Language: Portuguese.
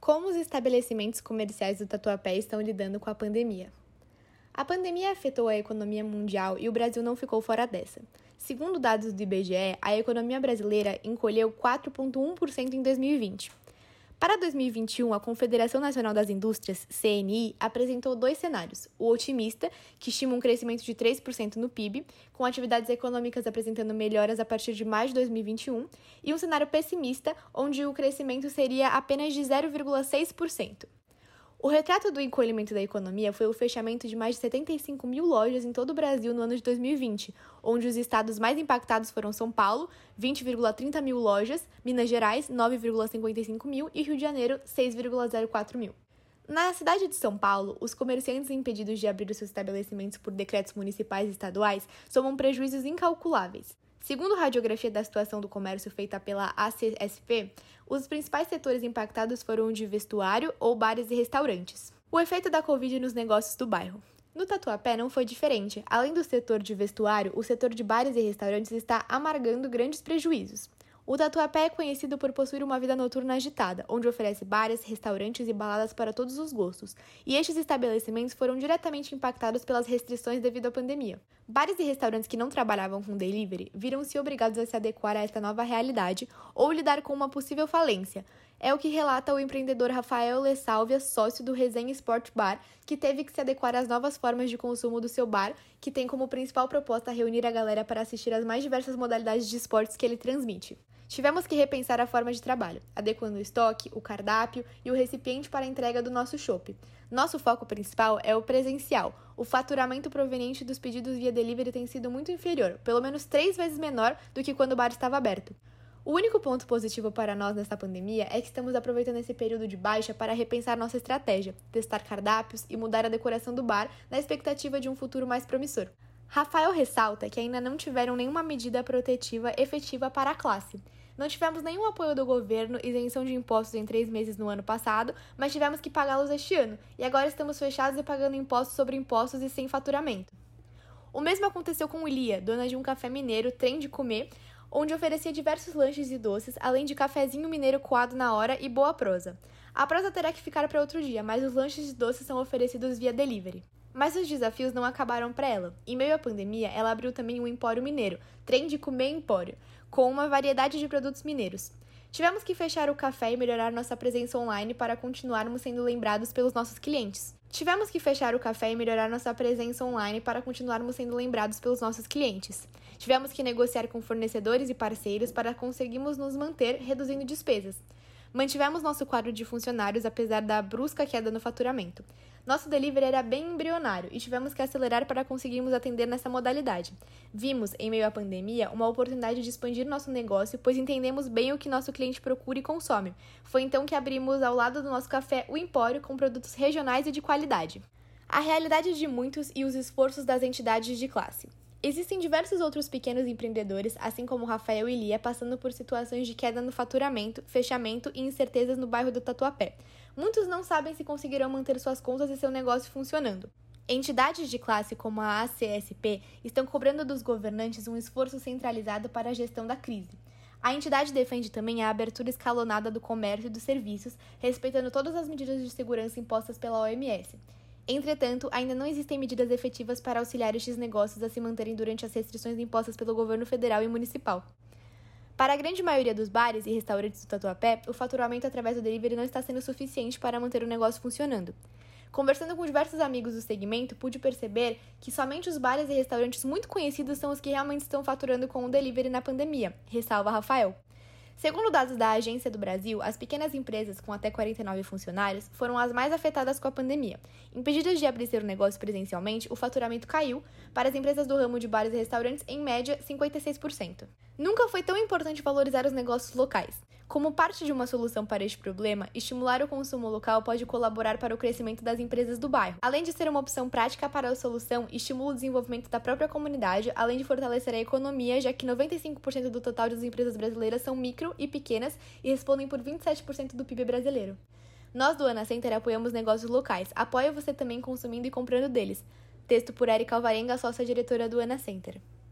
Como os estabelecimentos comerciais do Tatuapé estão lidando com a pandemia? A pandemia afetou a economia mundial e o Brasil não ficou fora dessa. Segundo dados do IBGE, a economia brasileira encolheu 4,1% em 2020. Para 2021, a Confederação Nacional das Indústrias, CNI, apresentou dois cenários. O otimista, que estima um crescimento de 3% no PIB, com atividades econômicas apresentando melhoras a partir de maio de 2021, e um cenário pessimista, onde o crescimento seria apenas de 0,6%. O retrato do encolhimento da economia foi o fechamento de mais de 75 mil lojas em todo o Brasil no ano de 2020, onde os estados mais impactados foram São Paulo, 20,30 mil lojas, Minas Gerais, 9,55 mil e Rio de Janeiro, 6,04 mil. Na cidade de São Paulo, os comerciantes impedidos de abrir os seus estabelecimentos por decretos municipais e estaduais somam prejuízos incalculáveis. Segundo a radiografia da situação do comércio feita pela ACSP, os principais setores impactados foram o de vestuário ou bares e restaurantes. O efeito da Covid nos negócios do bairro. No Tatuapé não foi diferente. Além do setor de vestuário, o setor de bares e restaurantes está amargando grandes prejuízos. O Tatuapé é conhecido por possuir uma vida noturna agitada, onde oferece bares, restaurantes e baladas para todos os gostos, e estes estabelecimentos foram diretamente impactados pelas restrições devido à pandemia. Bares e restaurantes que não trabalhavam com delivery viram-se obrigados a se adequar a esta nova realidade ou lidar com uma possível falência. É o que relata o empreendedor Rafael Lessálvia, sócio do Resenha Sport Bar, que teve que se adequar às novas formas de consumo do seu bar, que tem como principal proposta reunir a galera para assistir às mais diversas modalidades de esportes que ele transmite. Tivemos que repensar a forma de trabalho, adequando o estoque, o cardápio e o recipiente para a entrega do nosso chopp. Nosso foco principal é o presencial. O faturamento proveniente dos pedidos via delivery tem sido muito inferior, pelo menos 3 vezes menor do que quando o bar estava aberto. O único ponto positivo para nós nesta pandemia é que estamos aproveitando esse período de baixa para repensar nossa estratégia, testar cardápios e mudar a decoração do bar na expectativa de um futuro mais promissor. Rafael ressalta que ainda não tiveram nenhuma medida protetiva efetiva para a classe. Não tivemos nenhum apoio do governo, isenção de impostos em 3 meses no ano passado, mas tivemos que pagá-los este ano, e agora estamos fechados e pagando impostos sobre impostos e sem faturamento. O mesmo aconteceu com Lia, dona de um café mineiro, Trem de Comer, onde oferecia diversos lanches e doces, além de cafezinho mineiro coado na hora e boa prosa. A prosa terá que ficar para outro dia, mas os lanches e doces são oferecidos via delivery. Mas os desafios não acabaram para ela. Em meio à pandemia, ela abriu também um empório mineiro, Trem de Comer Empório, com uma variedade de produtos mineiros. Tivemos que fechar o café e melhorar nossa presença online para continuarmos sendo lembrados pelos nossos clientes. Tivemos que negociar com fornecedores e parceiros para conseguirmos nos manter, reduzindo despesas. Mantivemos nosso quadro de funcionários apesar da brusca queda no faturamento. Nosso delivery era bem embrionário e tivemos que acelerar para conseguirmos atender nessa modalidade. Vimos, em meio à pandemia, uma oportunidade de expandir nosso negócio, pois entendemos bem o que nosso cliente procura e consome. Foi então que abrimos ao lado do nosso café o Empório com produtos regionais e de qualidade. A realidade de muitos e os esforços das entidades de classe. Existem diversos outros pequenos empreendedores, assim como Rafael e Lia, passando por situações de queda no faturamento, fechamento e incertezas no bairro do Tatuapé. Muitos não sabem se conseguirão manter suas contas e seu negócio funcionando. Entidades de classe como a ACSP estão cobrando dos governantes um esforço centralizado para a gestão da crise. A entidade defende também a abertura escalonada do comércio e dos serviços, respeitando todas as medidas de segurança impostas pela OMS. Entretanto, ainda não existem medidas efetivas para auxiliar estes negócios a se manterem durante as restrições impostas pelo governo federal e municipal. Para a grande maioria dos bares e restaurantes do Tatuapé, o faturamento através do delivery não está sendo suficiente para manter o negócio funcionando. Conversando com diversos amigos do segmento, pude perceber que somente os bares e restaurantes muito conhecidos são os que realmente estão faturando com o delivery na pandemia, ressalva Rafael. Segundo dados da Agência do Brasil, as pequenas empresas com até 49 funcionários foram as mais afetadas com a pandemia. Impedidas de abrir seu negócio presencialmente, o faturamento caiu para as empresas do ramo de bares e restaurantes, em média, 56%. Nunca foi tão importante valorizar os negócios locais. Como parte de uma solução para este problema, estimular o consumo local pode colaborar para o crescimento das empresas do bairro. Além de ser uma opção prática para a solução, estimula o desenvolvimento da própria comunidade, além de fortalecer a economia, já que 95% do total das empresas brasileiras são micro e pequenas e respondem por 27% do PIB brasileiro. Nós do Ana Center apoiamos negócios locais. Apoie você também consumindo e comprando deles. Texto por Erika Alvarenga, sócia-diretora do Ana Center.